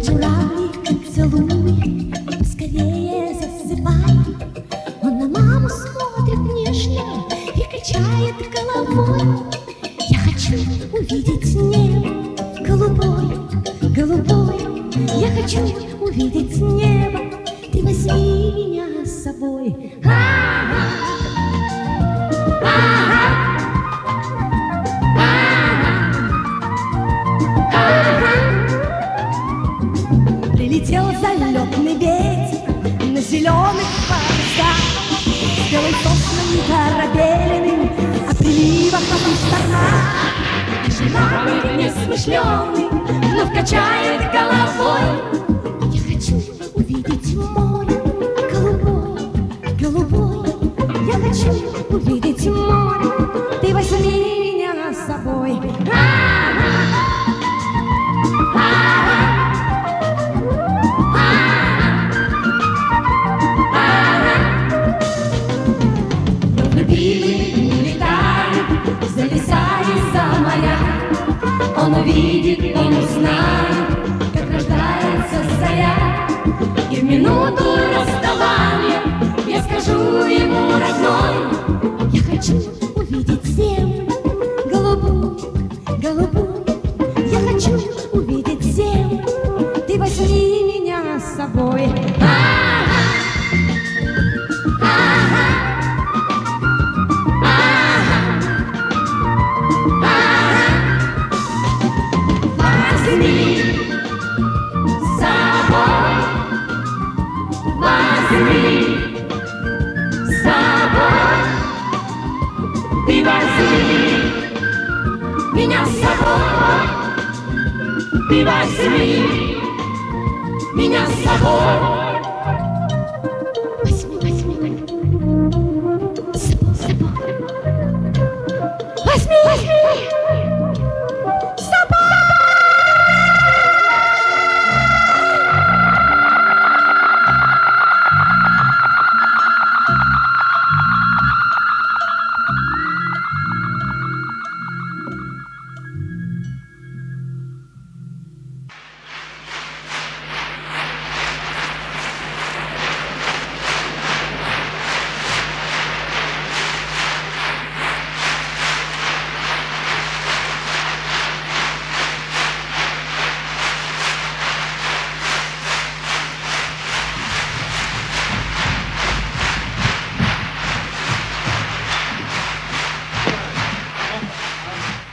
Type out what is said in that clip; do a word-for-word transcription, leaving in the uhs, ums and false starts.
журавлик, целуй, скорее засыпай. Он на маму смотрит нежно и качает головой. Я хочу увидеть небо голубое, голубое. Я хочу увидеть небо, ты возьми меня с собой. А-а-а. Прилетел залетный ветер на зеленых парусах, с белой соснами корабельными, о приливах и штормах. И журавлик несмышленый вновь качает головой. Я хочу увидеть море голубое, голубое. Я хочу увидеть море, ты возьми меня с собой. Он увидит, он узнает, как рождается заря. И в минуту расставания я скажу ему, родной, я хочу увидеть землю голубую, голубую. Я хочу увидеть землю, ты возьми меня с собой. Ты возьми меня с собой, ты возьми меня с собой.